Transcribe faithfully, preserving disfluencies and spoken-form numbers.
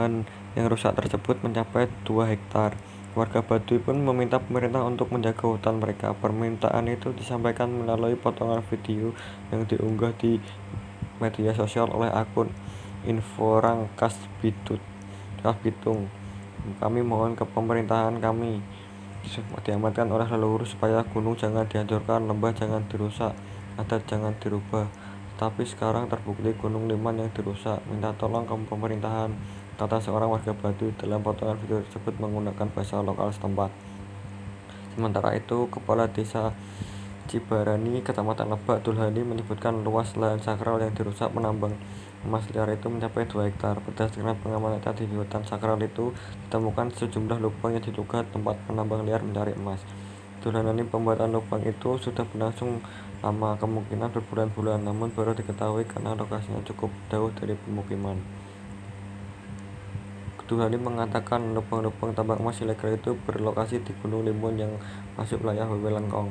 lahan yang rusak tersebut mencapai dua hektar. Warga Baduy pun meminta pemerintah untuk menjaga hutan mereka. Permintaan itu disampaikan melalui potongan video yang diunggah di media sosial oleh akun Inforang Kasbidut Kasbitung. Kami mohon ke pemerintahan kami diamankan oleh leluhur supaya gunung jangan dihancurkan, lembah jangan dirusak, adat jangan dirubah. Tapi sekarang terbukti Gunung Liman yang dirusak. Minta tolong ke pemerintahan, kata seorang warga Baduy dalam potongan video tersebut menggunakan bahasa lokal setempat. Sementara itu, Kepala Desa Cibarani, Kecamatan Lebak, Dulhani menyebutkan luas lahan sakral yang dirusak penambang emas liar itu mencapai dua hektar. Berdasarkan pengamatan di hutan sakral itu ditemukan sejumlah lubang yang diduga tempat penambang liar mencari emas. Dulhani, pembuatan lubang itu sudah berlangsung lama, kemungkinan berbulan-bulan, namun baru diketahui karena lokasinya cukup jauh dari pemukiman. Dulhani mengatakan lubang-lubang tambang emas ilegal itu berlokasi di Gunung Limun yang masuk wilayah Wewe Lengkong.